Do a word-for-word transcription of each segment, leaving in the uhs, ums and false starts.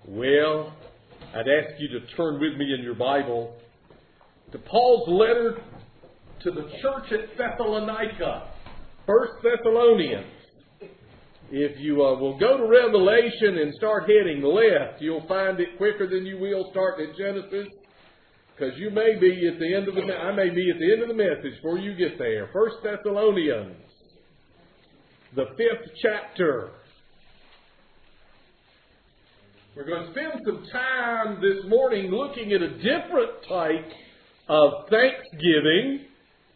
Well, I'd ask you to turn with me in your Bible to Paul's letter to the church at Thessalonica, First Thessalonians. If you uh, will go to Revelation and start heading left, you'll find it quicker than you will starting at Genesis, because you may be at the end of the I may be at the end of the message before you get there. First Thessalonians, the fifth chapter. We're going to spend some time this morning looking at a different type of thanksgiving,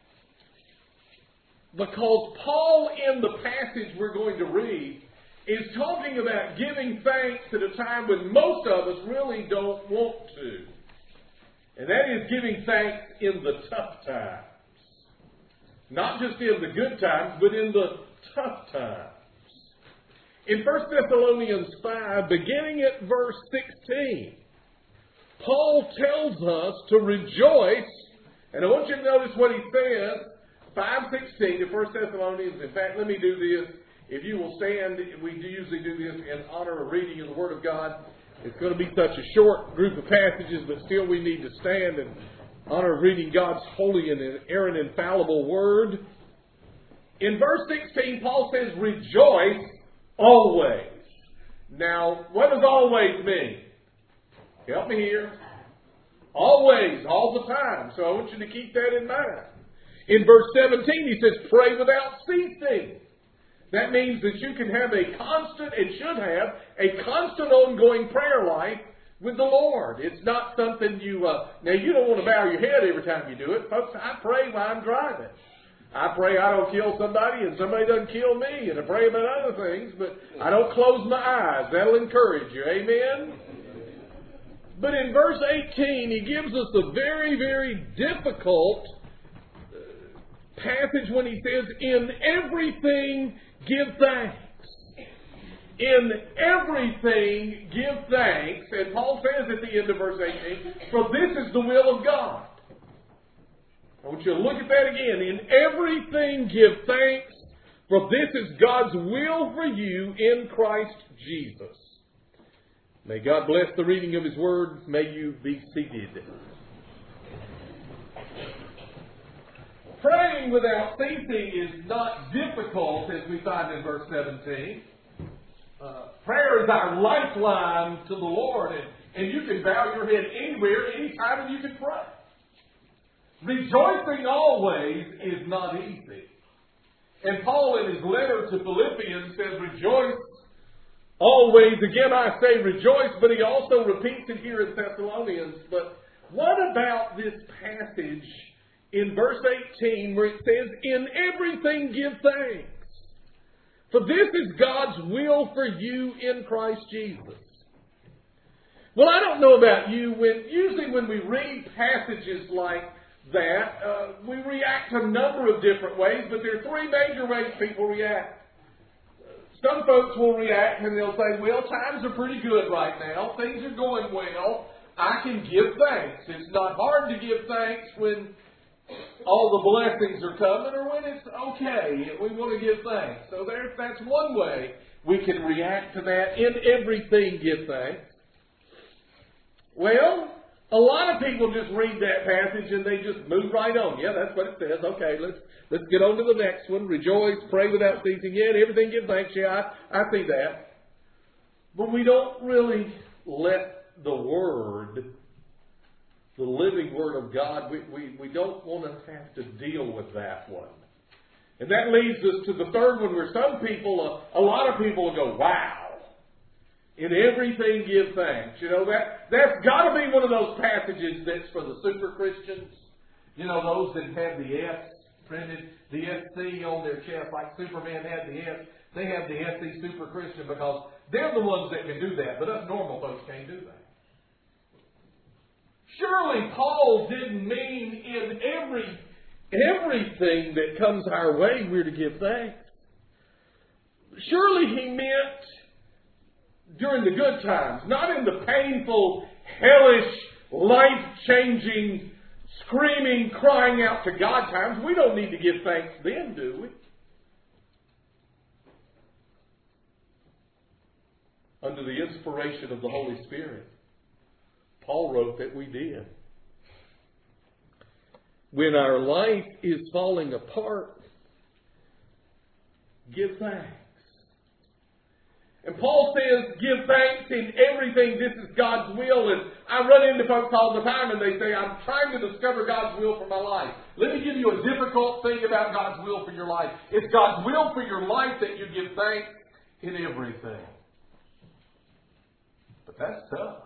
because Paul, in the passage we're going to read, is talking about giving thanks at a time when most of us really don't want to. And that is giving thanks in the tough times. Not just in the good times, but in the tough times. In First Thessalonians five, beginning at verse sixteen, Paul tells us to rejoice. And I want you to notice what he says. five sixteen to First Thessalonians. In fact, let me do this. If you will stand, we do usually do this in honor of reading of the Word of God. It's going to be such a short group of passages, but still we need to stand in honor of reading God's holy and inerrant, infallible Word. In verse sixteen, Paul says, rejoice always. Now, what does always mean? Help me here. Always, all the time. So I want you to keep that in mind. In verse seventeen, he says, pray without ceasing. That means that you can have a constant, and should have, a constant ongoing prayer life with the Lord. It's not something you, uh, now you don't want to bow your head every time you do it. Folks, I pray while I'm driving. I pray I don't kill somebody and somebody doesn't kill me. And I pray about other things, but I don't close my eyes. That'll encourage you. Amen? But in verse eighteen, he gives us a very, very difficult passage when he says, in everything give thanks. In everything give thanks. And Paul says at the end of verse eighteen, for this is the will of God. I want you to look at that again. In everything give thanks, for this is God's will for you in Christ Jesus. May God bless the reading of His Word. May you be seated. Praying without ceasing is not difficult, as we find in verse seventeen. Uh, prayer is our lifeline to the Lord, and, and you can bow your head anywhere, anytime, and you can pray. Rejoicing always is not easy. And Paul, in his letter to Philippians, says, rejoice always. Again, I say rejoice, but he also repeats it here in Thessalonians. But what about this passage in verse eighteen where it says, in everything give thanks, for this is God's will for you in Christ Jesus. Well, I don't know about you. When usually when we read passages like that, uh, we react a number of different ways, but there are three major ways people react. Some folks will react and they'll say, well, times are pretty good right now. Things are going well. I can give thanks. It's not hard to give thanks when all the blessings are coming or when it's okay and we want to give thanks. So there, that's one way we can react to that. In everything, give thanks. Well, a lot of people just read that passage and they just move right on. Yeah, that's what it says. Okay, let's let's get on to the next one. Rejoice, pray without ceasing. Yeah, and everything give thanks. Yeah, I, I see that. But we don't really let the Word, the living Word of God, we, we, we don't want to have to deal with that one. And that leads us to the third one, where some people, a, a lot of people will go, wow. In everything give thanks. You know, that, that's got to be one of those passages that's for the super Christians. You know, those that have the S printed, the S C on their chest, like Superman had the S. They have the S C super Christian because they're the ones that can do that. But us normal folks can't do that. Surely Paul didn't mean in every everything that comes our way we're to give thanks. Surely he meant during the good times, not in the painful, hellish, life-changing, screaming, crying out to God times. We don't need to give thanks then, do we? under the inspiration of the Holy Spirit? Paul wrote that we did. When our life is falling apart, give thanks. And Paul says, give thanks in everything. This is God's will. And I run into folks all the time and they say, I'm trying to discover God's will for my life. Let me give you a difficult thing about God's will for your life. It's God's will for your life that you give thanks in everything. But that's tough.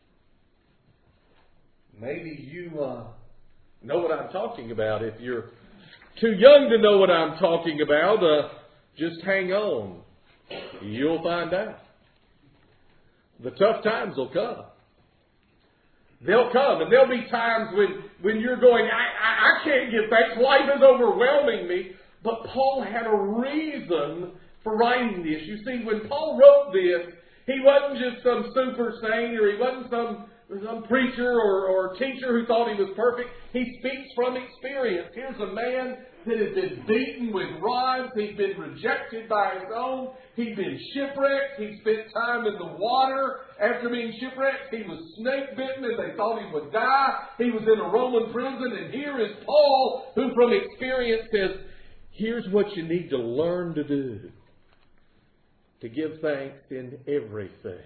Maybe you uh, know what I'm talking about. If you're too young to know what I'm talking about, uh, just hang on. You'll find out. The tough times will come. They'll come, and there'll be times when, when you're going, I, I, I can't give thanks. Life is overwhelming me. But Paul had a reason for writing this. You see, when Paul wrote this, he wasn't just some super saint, or he wasn't some, some preacher or, or teacher who thought he was perfect. He speaks from experience. Here's a man that has been beaten with rods. He's been rejected by his own. He's been shipwrecked. He spent time in the water after being shipwrecked. He was snake bitten and they thought he would die. He was in a Roman prison. And here is Paul, who from experience says, here's what you need to learn to do. To give thanks in everything.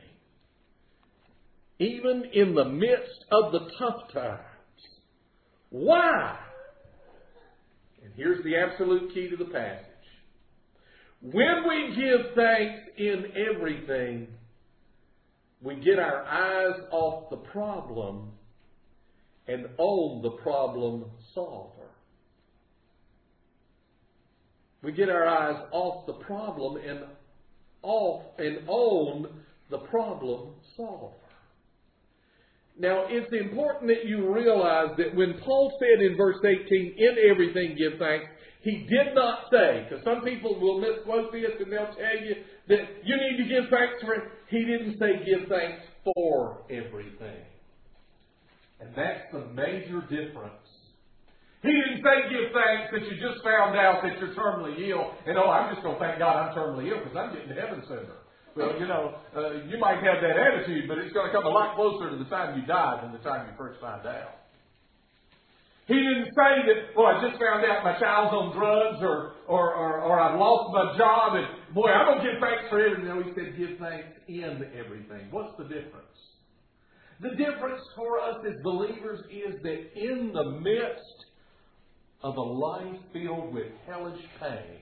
Even in the midst of the tough times. Why? And here's the absolute key to the passage. When we give thanks in everything, we get our eyes off the problem and on the problem solver. We get our eyes off the problem and off and on the problem solver. Now, it's important that you realize that when Paul said in verse eighteen, in everything give thanks, he did not say, because some people will misquote this and they'll tell you that you need to give thanks for it. He didn't say give thanks for everything. And that's the major difference. He didn't say give thanks that you just found out that you're terminally ill and, oh, I'm just going to thank God I'm terminally ill because I'm getting to heaven sooner. Well, you know, uh, you might have that attitude, but it's going to come a lot closer to the time you die than the time you first find out. He didn't say that, well, I just found out my child's on drugs or, or, or, or I've lost my job and, boy, I'm going to give thanks for everything. No, he said give thanks in everything. What's the difference? The difference for us as believers is that in the midst of a life filled with hellish pain,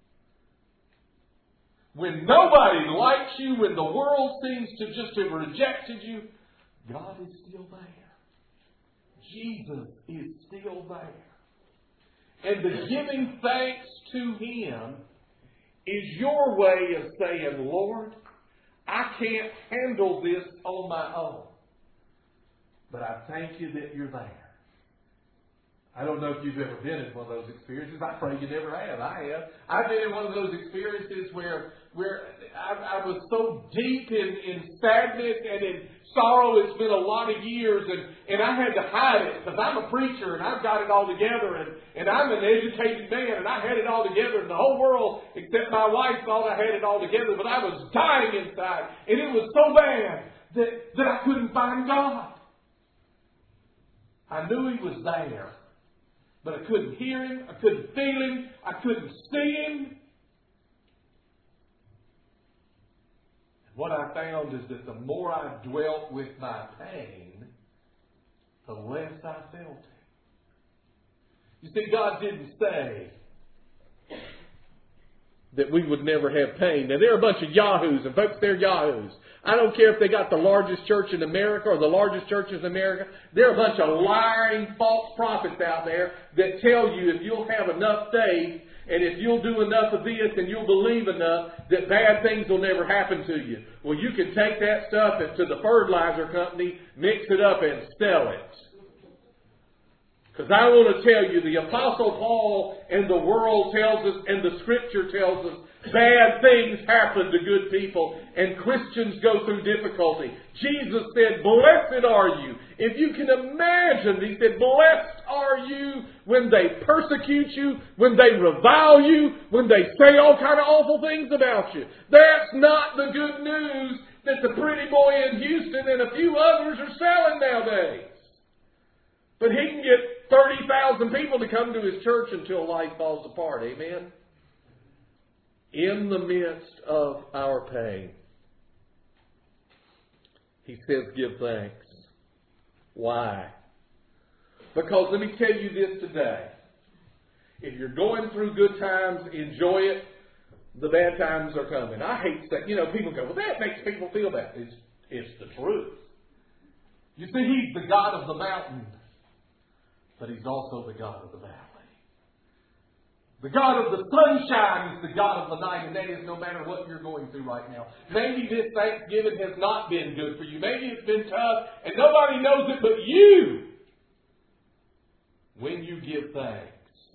when nobody likes you, when the world seems to just have rejected you, God is still there. Jesus is still there. And the giving thanks to Him is your way of saying, Lord, I can't handle this on my own. But I thank you that you're there. I don't know if you've ever been in one of those experiences. I pray you never have. I have. I've been in one of those experiences where where I, I was so deep in, in sadness and in sorrow. It's been a lot of years, and, and I had to hide it because I'm a preacher and I've got it all together, and, and I'm an educated man and I had it all together, and the whole world except my wife thought I had it all together, but I was dying inside, and it was so bad that, that I couldn't find God. I knew He was there. But I couldn't hear Him. I couldn't feel Him. I couldn't see Him. What I found is that the more I dwelt with my pain, the less I felt it. You see, God didn't say that we would never have pain. Now, there are a bunch of yahoos, and folks, they're yahoos. I don't care if they got the largest church in America or the largest churches in America. There are a bunch of lying false prophets out there that tell you if you'll have enough faith and if you'll do enough of this and you'll believe enough that bad things will never happen to you. Well, you can take that stuff to the fertilizer company, mix it up and sell it. Because I want to tell you, the Apostle Paul and the world tells us, and the Scripture tells us, bad things happen to good people, and Christians go through difficulty. Jesus said, blessed are you. If you can imagine, He said, blessed are you when they persecute you, when they revile you, when they say all kind of awful things about you. That's not the good news that the pretty boy in Houston and a few others are selling nowadays. But he can get thirty thousand people to come to his church until life falls apart. Amen? In the midst of our pain, He says, give thanks. Why? Because let me tell you this today. If you're going through good times, enjoy it. The bad times are coming. I hate that. You know, people go, well, that makes people feel bad. It's, it's the truth. You see, He's the God of the mountain, but He's also the God of the valley. The God of the sunshine is the God of the night, and that is no matter what you're going through right now. Maybe this Thanksgiving has not been good for you. Maybe it's been tough, and nobody knows it but you. When you give thanks,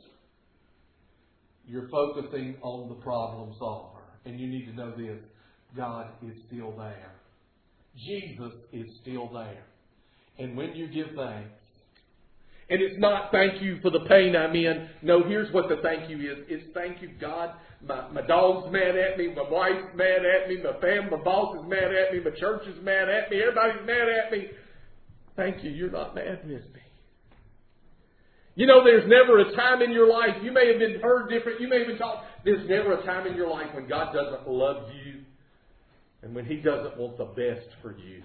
you're focusing on the problem solver. And you need to know this. God is still there. Jesus is still there. And when you give thanks, and it's not thank you for the pain I'm in. No, here's what the thank you is. It's thank you, God. My, my dog's mad at me. My wife's mad at me. My family, my boss is mad at me. My church is mad at me. Everybody's mad at me. Thank you, you're not mad with me. You know, there's never a time in your life, you may have been heard different, you may have been taught, there's never a time in your life when God doesn't love you and when He doesn't want the best for you.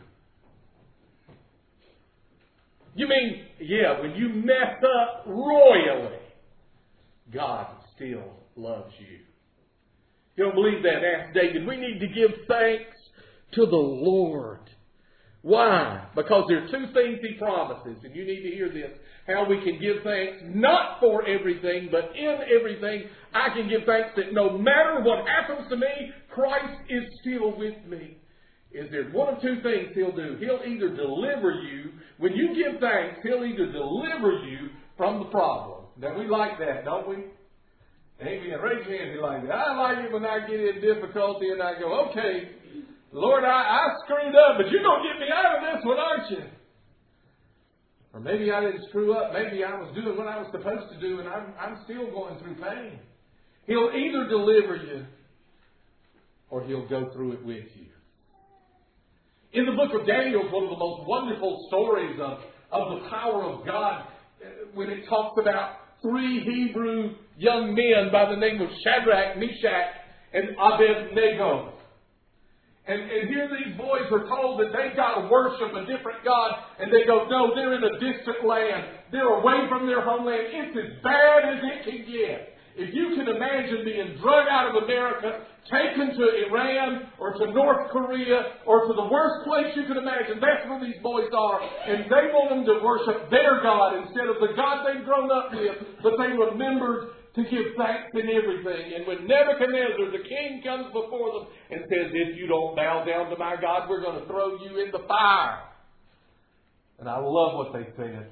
You mean, yeah, when you mess up royally, God still loves you. If you don't believe that, ask David. We need to give thanks to the Lord. Why? Because there are two things He promises, and you need to hear this. How we can give thanks, not for everything, but in everything. I can give thanks that no matter what happens to me, Christ is still with me. Is there one of two things He'll do? He'll either deliver you, when you give thanks, He'll either deliver you from the problem. Now we like that, don't we? Amen. Raise your hand if you like that. I like it when I get in difficulty and I go, okay, Lord, I, I screwed up, but you're going to get me out of this one, aren't you? Or maybe I didn't screw up. Maybe I was doing what I was supposed to do and I'm, I'm still going through pain. He'll either deliver you or He'll go through it with you. In the book of Daniel, one of the most wonderful stories of, of the power of God, when it talks about three Hebrew young men by the name of Shadrach, Meshach, and Abednego. And, and here these boys are told that they've got to worship a different God. And they go, no, they're in a distant land. They're away from their homeland. It's as bad as it can get. If you can imagine being drug out of America, taken to Iran or to North Korea or to the worst place you can imagine, that's where these boys are. And they want them to worship their God instead of the God they've grown up with. But they remembered to give thanks in everything. And when Nebuchadnezzar, the king, comes before them and says, if you don't bow down to my God, we're going to throw you in the fire. And I love what they said.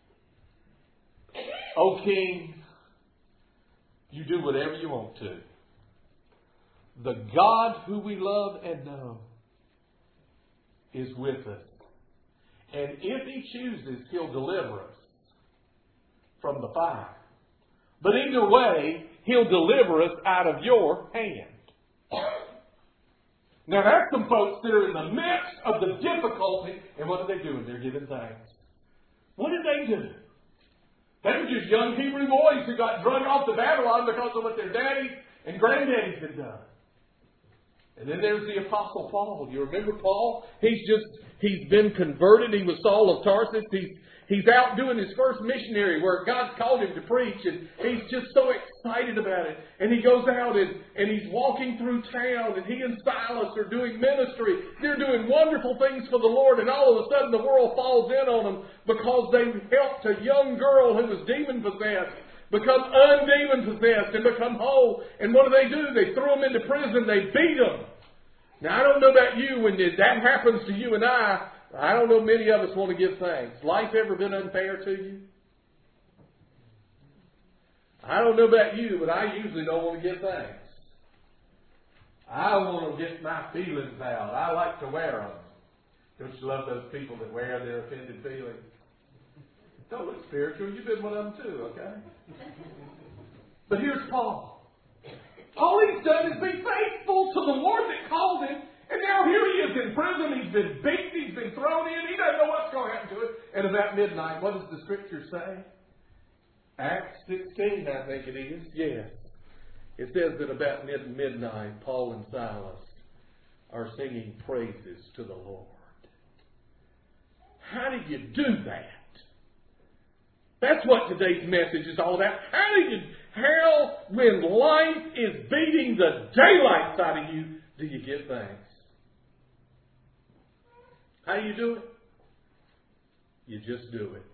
O king, you do whatever you want to. The God who we love and know is with us. And if He chooses, He'll deliver us from the fire. But either way, He'll deliver us out of your hand. Now that's some folks that are in the midst of the difficulty. And what are they doing? They're giving thanks. What did they do? They were just young Hebrew boys who got drug off to Babylon because of what their daddies and granddaddies had done. And then there's the Apostle Paul. You remember Paul? He's just, he's been converted. He was Saul of Tarsus. He's, he's out doing his first missionary work. God's called him to preach. And he's just so excited about it. And he goes out and, and he's walking through town. And he and Silas are doing ministry. They're doing wonderful things for the Lord. And all of a sudden the world falls in on them because they helped a young girl who was demon-possessed become undemon-possessed and become whole. And what do they do? They throw them into prison. They beat them. Now, I don't know about you. When that happens to you and I, I don't know many of us want to give thanks. Life ever been unfair to you? I don't know about you, but I usually don't want to give thanks. I want to get my feelings out. I like to wear them. Don't you love those people that wear their offended feelings? Don't look spiritual. You've been one of them too, okay? But here's Paul. All he's done is be faithful to the Lord that called him. And now here he is in prison. He's been beaten. He's been thrown in. He doesn't know what's going to happen to him. And about midnight, what does the Scripture say? Acts sixteen, I think it is. Yes. It says that about mid- midnight, Paul and Silas are singing praises to the Lord. How do you do that? That's what today's message is all about. How do you, how, when life is beating the daylights out of you, do you give thanks? How do you do it? You just do it.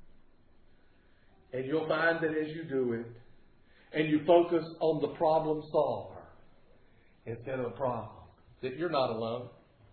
And you'll find that as you do it, and you focus on the problem solver instead of the problem, that you're not alone.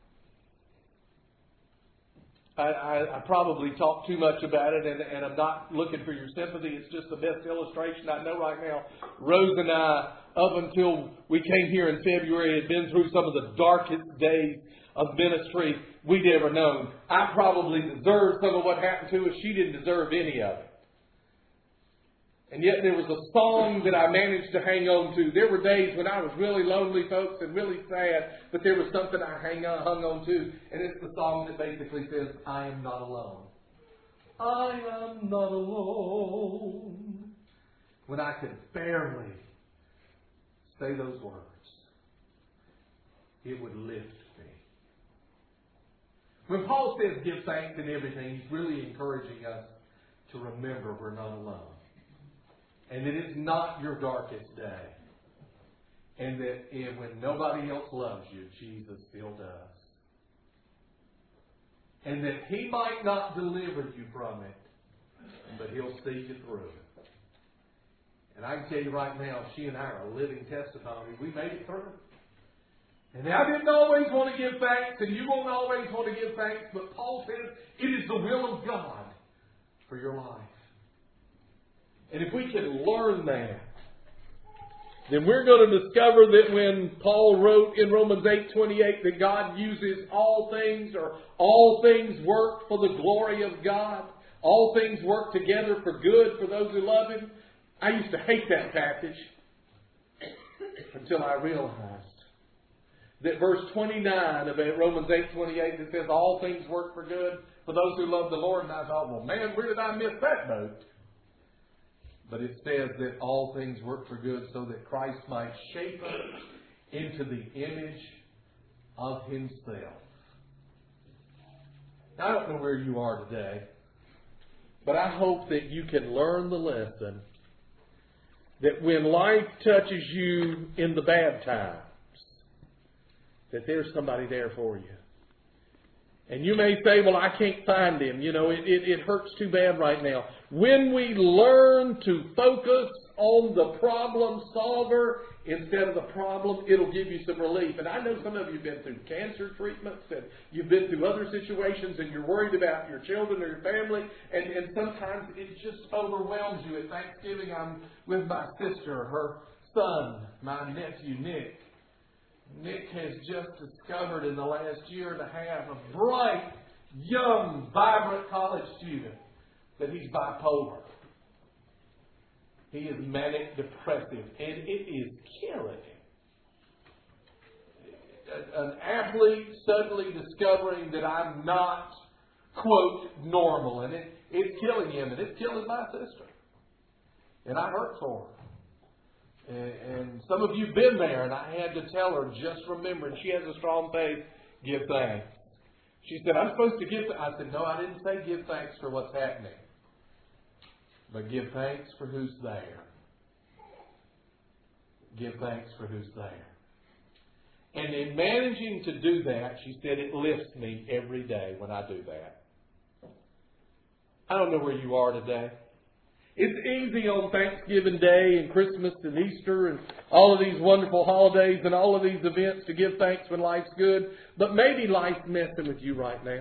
I, I, I probably talk too much about it, and, and I'm not looking for your sympathy. It's just the best illustration I know right now. Rose and I, up until we came here in February, had been through some of the darkest days of ministry we'd ever known. I probably deserved some of what happened to us. She didn't deserve any of it. And yet there was a song that I managed to hang on to. There were days when I was really lonely, folks, and really sad, but there was something I hang on, hung on to. And it's the song that basically says, I am not alone. I am not alone. When I could barely say those words, it would lift me. When Paul says give thanks in everything, he's really encouraging us to remember we're not alone. And that it's not your darkest day. And that if, when nobody else loves you, Jesus still does. And that He might not deliver you from it, but He'll see you through it. And I can tell you right now, she and I are a living testimony. We made it through. And I didn't always want to give thanks, and you won't always want to give thanks, but Paul says it is the will of God for your life. And if we can learn that, then we're going to discover that when Paul wrote in Romans eight twenty-eight that God uses all things, or all things work for the glory of God, all things work together for good for those who love Him. I used to hate that passage until I realized that verse twenty-nine of Romans eight twenty-eight that says all things work for good for those who love the Lord. And I thought, well, man, where did I miss that boat? But it says that all things work for good so that Christ might shape us into the image of Himself. Now, I don't know where you are today, but I hope that you can learn the lesson that when life touches you in the bad times, that there's somebody there for you. And you may say, well, I can't find Him. You know, it, it, it hurts too bad right now. When we learn to focus on the problem solver instead of the problem, it'll give you some relief. And I know some of you have been through cancer treatments, and you've been through other situations, and you're worried about your children or your family, and, and sometimes it just overwhelms you. At Thanksgiving, I'm with my sister, her son, my nephew, Nick. Nick has just discovered in the last year and a half a bright, young, vibrant college student that he's bipolar. He is manic depressive, and it is killing him. An athlete suddenly discovering that I'm not, quote, normal, and it, it's killing him, and it's killing my sister. And I hurt for her. And some of you have been there, and I had to tell her, just remember, and she has a strong faith, give thanks. She said, I'm supposed to give thanks. I said, no, I didn't say give thanks for what's happening. But give thanks for who's there. Give thanks for who's there. And in managing to do that, she said, it lifts me every day when I do that. I don't know where you are today. It's easy on Thanksgiving Day and Christmas and Easter and all of these wonderful holidays and all of these events to give thanks when life's good. But maybe life's messing with you right now.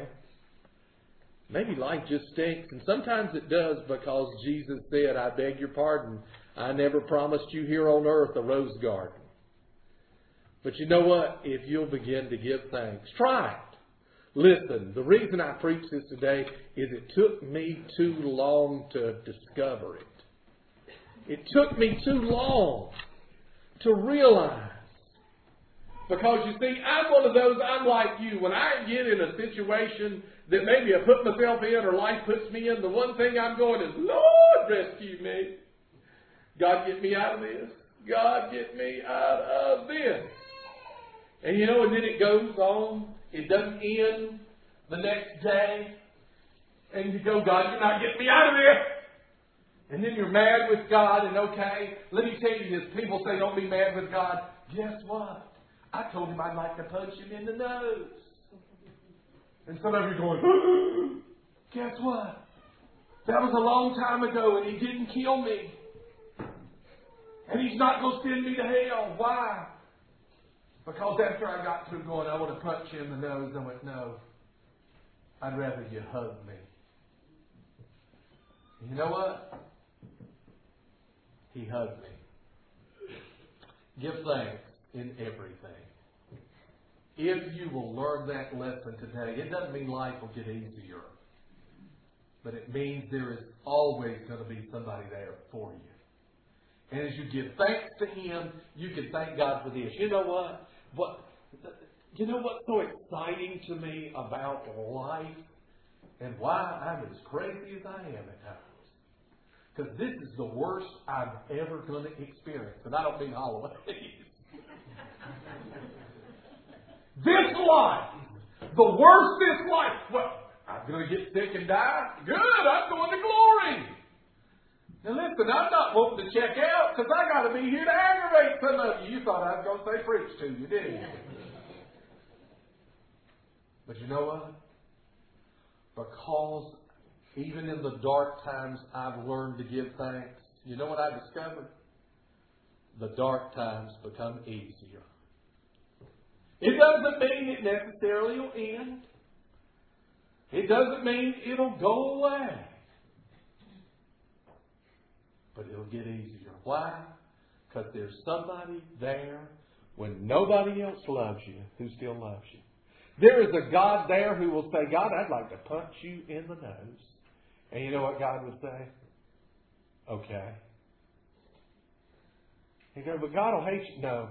Maybe life just stinks. And sometimes it does, because Jesus said, I beg your pardon, I never promised you here on earth a rose garden. But you know what? If you'll begin to give thanks, try it. Listen, the reason I preach this today is it took me too long to discover it. It took me too long to realize. Because you see, I'm one of those, I'm like you. When I get in a situation that maybe I put myself in or life puts me in, the one thing I'm going is, Lord, rescue me. God, get me out of this. God, get me out of this. And you know, and then it goes on. It doesn't end the next day. And you go, God, you're not getting me out of this. And then you're mad with God. And okay, let me tell you this. People say don't be mad with God. Guess what? I told him I'd like to punch him in the nose. And some of you are going, guess what? That was a long time ago and he didn't kill me. And he's not going to send me to hell. Why? Because after I got through going, I want to punch you in the nose. I went, no. I'd rather you hug me. And you know what? He hugged me. Give thanks in everything. If you will learn that lesson today, it doesn't mean life will get easier. But it means there is always going to be somebody there for you. And as you give thanks to Him, you can thank God for this. You know what? What? You know what's so exciting to me about life and why I'm as crazy as I am at times? Because this is the worst I'm ever going to experience. And I don't mean holidays. This life, the worse this life. Well, I'm going to get sick and die. Good, I'm going to glory. Now listen, I'm not wanting to check out because I got to be here to aggravate some of you. You thought I was going to say preach to you, didn't you? But you know what? Because even in the dark times I've learned to give thanks. You know what I discovered? The dark times become easier. It doesn't mean it necessarily will end. It doesn't mean it'll go away. But it'll get easier. Why? Because there's somebody there when nobody else loves you who still loves you. There is a God there who will say, God, I'd like to punch you in the nose. And you know what God would say? Okay. You go, but God will hate you. No.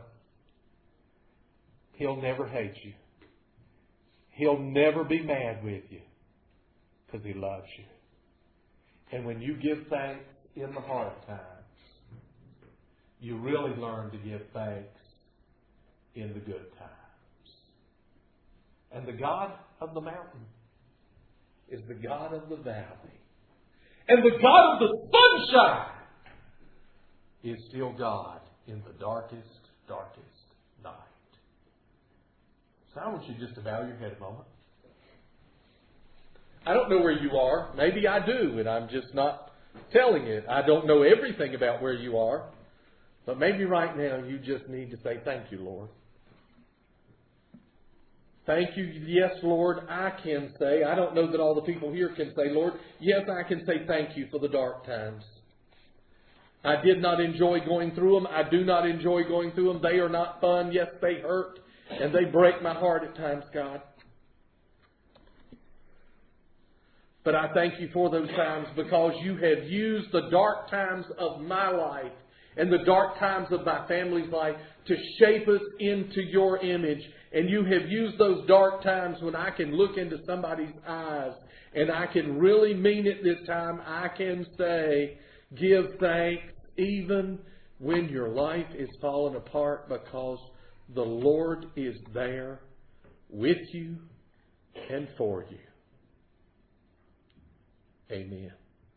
He'll never hate you. He'll never be mad with you because He loves you. And when you give thanks in the hard times, you really learn to give thanks in the good times. And the God of the mountain is the God of the valley. And the God of the sunshine is still God in the darkest, darkest night. So I want you just to bow your head a moment. I don't know where you are. Maybe I do, and I'm just not telling it. I don't know everything about where you are. But maybe right now you just need to say, thank you, Lord. Thank you. Yes, Lord, I can say. I don't know that all the people here can say, Lord, yes, I can say thank you for the dark times. I did not enjoy going through them. I do not enjoy going through them. They are not fun. Yes, they hurt. And they break my heart at times, God. But I thank you for those times because you have used the dark times of my life and the dark times of my family's life to shape us into your image. And you have used those dark times when I can look into somebody's eyes and I can really mean it this time. I can say, give thanks even when your life is falling apart because the Lord is there with you and for you. Amen.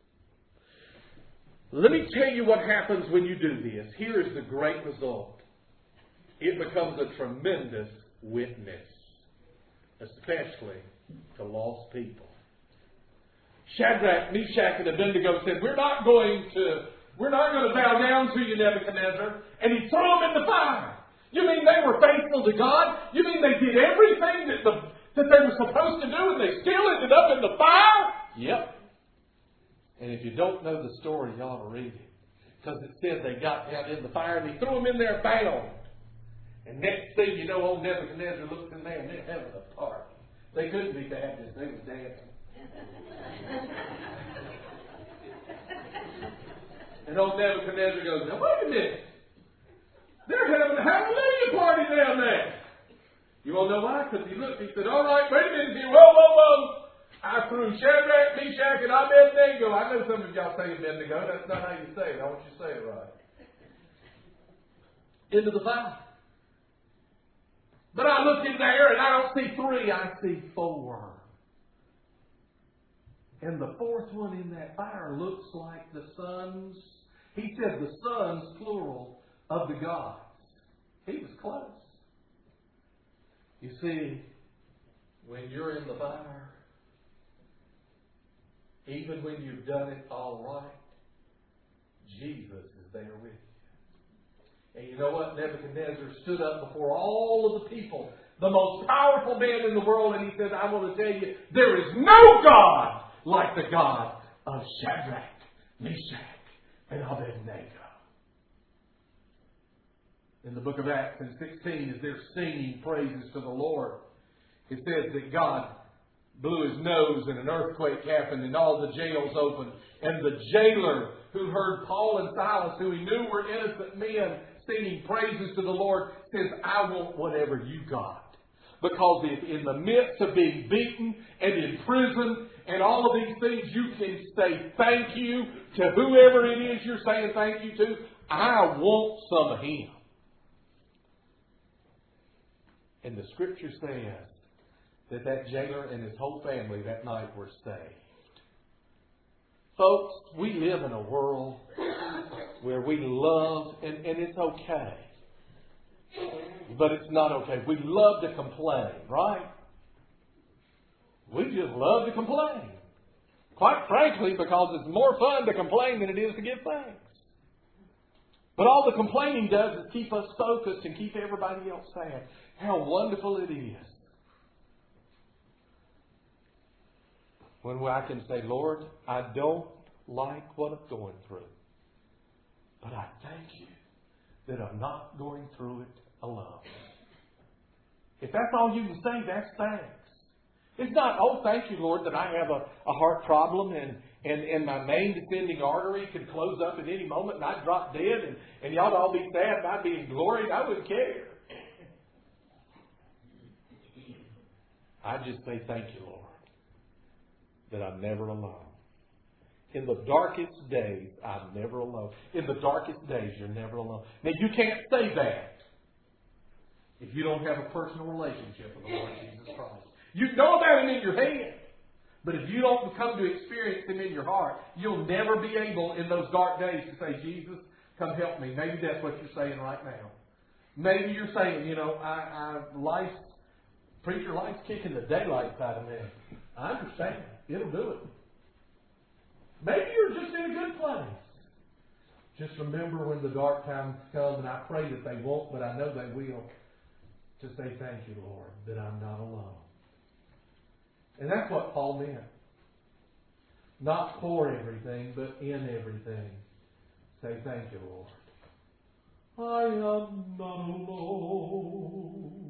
Let me tell you what happens when you do this. Here is the great result. It becomes a tremendous witness, especially to lost people. Shadrach, Meshach, and Abednego said, We're not going to, we're not going to bow down to you, Nebuchadnezzar. And he threw them in the fire. You mean they were faithful to God? You mean they did everything that the that they were supposed to do and they still ended up in the fire? Yep. And if you don't know the story, you ought to read it. Because it said they got down in the fire and he threw them in there bound. And next thing you know, old Nebuchadnezzar looked in there and they're having a party. They couldn't be Baptists. They was dancing. And old Nebuchadnezzar goes, now wait a minute. They're having a hallelujah party down there. You want to know why? Because he looked, he said, all right, wait a minute here. Whoa, whoa, whoa. I threw Shadrach, Meshach, and Abednego. I know some of y'all say Abednego. That's not how you say it. I want you to say it right. Into the fire. But I look in there and I don't see three. I see four. And the fourth one in that fire looks like the sons. He said the sons, plural, of the gods. He was close. You see, when you're in the fire, even when you've done it all right, Jesus is there with you. And you know what? Nebuchadnezzar stood up before all of the people, the most powerful man in the world, and he said, I want to tell you, there is no God like the God of Shadrach, Meshach, and Abednego. In the book of Acts in sixteen, as they're singing praises to the Lord, it says that God blew his nose and an earthquake happened and all the jails opened. And the jailer who heard Paul and Silas, who he knew were innocent men, singing praises to the Lord, says, I want whatever you got. Because if in the midst of being beaten and in prison and all of these things, you can say thank you to whoever it is you're saying thank you to, I want some of him. And the Scripture says that that jailer and his whole family that night were saved. Folks, we live in a world where we love, and, and it's okay. But it's not okay. We love to complain, right? We just love to complain. Quite frankly, because it's more fun to complain than it is to give thanks. But all the complaining does is keep us focused and keep everybody else sad. How wonderful it is when I can say, Lord, I don't like what I'm going through. But I thank you that I'm not going through it alone. If that's all you can say, that's thanks. It's not, oh, thank you, Lord, that I have a, a heart problem and, and, and my main descending artery can close up at any moment and I'd drop dead and, and y'all all be sad and I'd be in glory. I wouldn't care. I just say thank you, Lord, that I'm never alone. In the darkest days, I'm never alone. In the darkest days, you're never alone. Now, you can't say that if you don't have a personal relationship with the Lord Jesus Christ. You know about Him in your head, but if you don't come to experience Him in your heart, you'll never be able in those dark days to say, Jesus, come help me. Maybe that's what you're saying right now. Maybe you're saying, you know, I, I life's Preacher, life's kicking the daylight out of me. I understand. It'll do it. Maybe you're just in a good place. Just remember when the dark times come, and I pray that they won't, but I know they will, to say thank you, Lord, that I'm not alone. And that's what Paul meant. Not for everything, but in everything. Say thank you, Lord. I am not alone.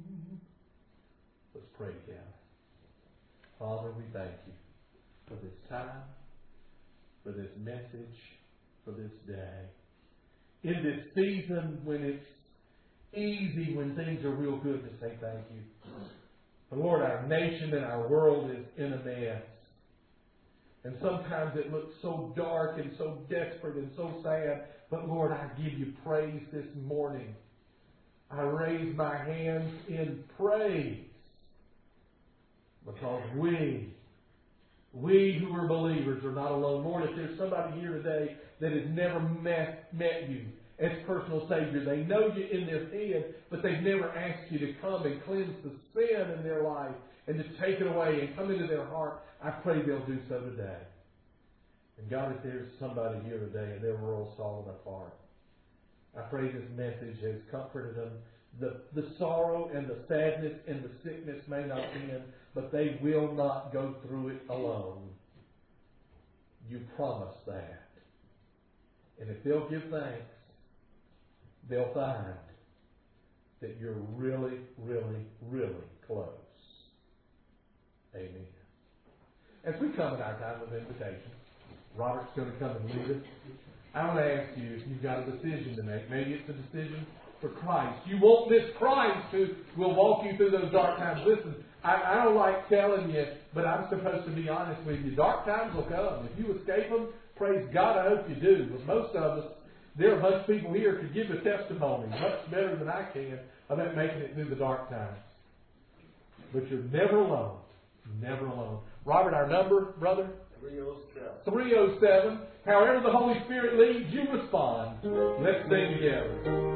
Let's pray together. Father, we thank you for this time, for this message, for this day. In this season when it's easy, when things are real good, to say thank you. But Lord, our nation and our world is in a mess. And sometimes it looks so dark and so desperate and so sad. But Lord, I give you praise this morning. I raise my hands in praise. Because we, we who are believers are not alone. Lord, if there's somebody here today that has never met, met you as personal Savior, they know you in their head, but they've never asked you to come and cleanse the sin in their life and to take it away and come into their heart, I pray they'll do so today. And God, if there's somebody here today and their world's fallen apart, I pray this message has comforted them. The, the sorrow and the sadness and the sickness may not end, but they will not go through it alone. You promised that. And if they'll give thanks, they'll find that you're really, really, really close. Amen. As we come in our time of invitation, Robert's going to come and lead us. I want to ask you if you've got a decision to make. Maybe it's a decision for Christ. You want this Christ who will walk you through those dark times. Listen, I, I don't like telling you, but I'm supposed to be honest with you. Dark times will come. If you escape them, praise God, I hope you do. But most of us, there are a bunch of people here to give a testimony, much better than I can, about making it through the dark times. But you're never alone. Never alone. Robert, our number, brother? three oh seven. three oh seven. However the Holy Spirit leads, you respond. Let's sing together.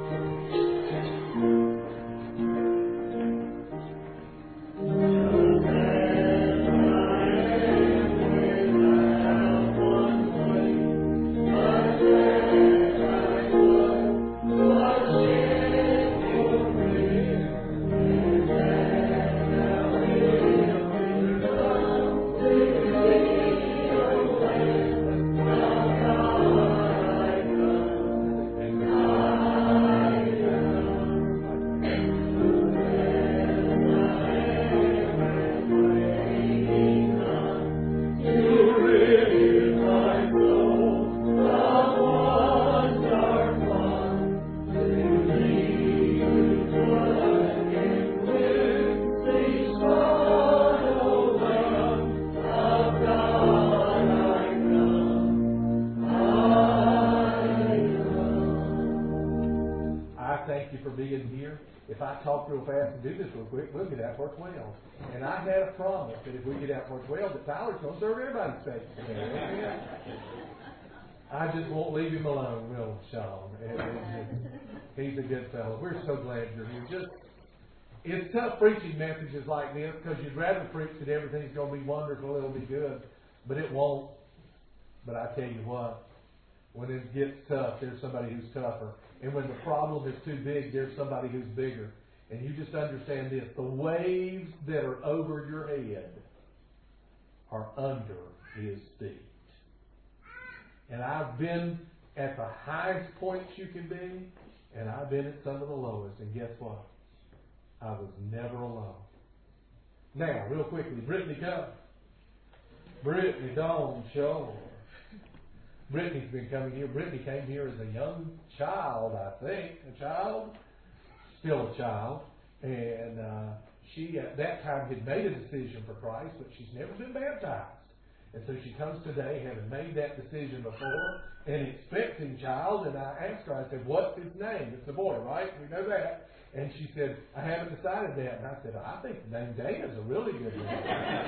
We'll get out for twelve. And I had a promise that if we get out for twelve, that Tyler's going to serve everybody's faith. I just won't leave him alone, will Sean? He's a good fellow. We're so glad you're here. Just, it's tough preaching messages like this because you'd rather preach that everything's going to be wonderful, it'll be good, but it won't. But I tell you what, when it gets tough, there's somebody who's tougher. And when the problem is too big, there's somebody who's bigger. And you just understand this. The waves that are over your head are under His feet. And I've been at the highest points you can be, and I've been at some of the lowest. And guess what? I was never alone. Now, real quickly, Brittany, come. Brittany, Dawn, show. Brittany's been coming here. Brittany came here as a young child, I think. A child? Still a child, and uh, she at that time had made a decision for Christ, but she's never been baptized. And so she comes today having made that decision before, an expecting child, and I asked her, I said, what's his name? It's a boy, right? We know that. And she said, I haven't decided that. And I said, I think the name Dana's a really good name.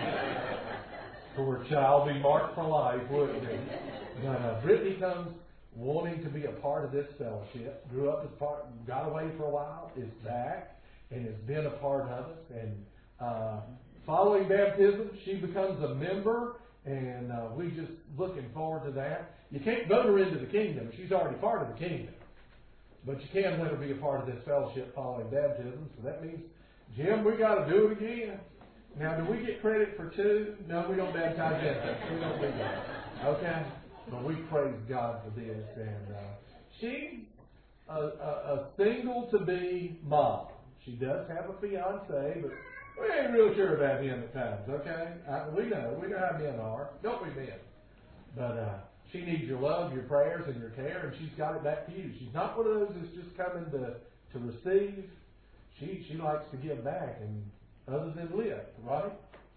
For a child, be marked for life, wouldn't it? But uh, Brittany comes wanting to be a part of this fellowship, grew up as part, got away for a while, is back, and has been a part of us. And uh, following baptism, she becomes a member, and uh, we just looking forward to that. You can't vote her into the kingdom. She's already part of the kingdom. But you can let her be a part of this fellowship following baptism. So that means, Jim, we got to do it again. Now, do we get credit for two? No, we don't baptize yet. We don't do that. Okay? But we praise God for this. And uh, she's a, a, a single-to-be mom. She does have a fiancé, but we ain't real sure about him at times, okay? Uh, we know. We know how men are. Don't we, men? But uh, she needs your love, your prayers, and your care, and she's got it back to you. She's not one of those that's just coming to, to receive. She, she likes to give back, and other than live, right?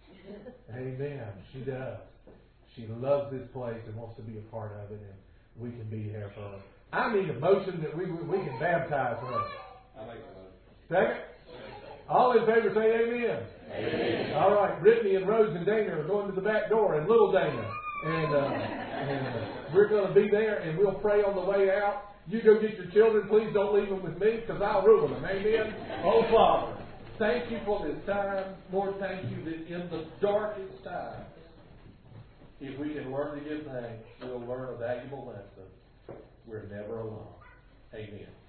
Amen. She does. She loves this place and wants to be a part of it, and we can be here for her. I need a motion that we we can baptize her. I make the motion. Second? All in favor say amen. Amen. All right, Brittany and Rose and Dana are going to the back door, and little Dana. And, uh, and uh, we're going to be there, and we'll pray on the way out. You go get your children. Please don't leave them with me, because I'll ruin them. Amen? Oh, Father, thank you for this time. Lord, thank you that in the darkest times, if we can learn to give thanks, we'll learn a valuable lesson. We're never alone. Amen.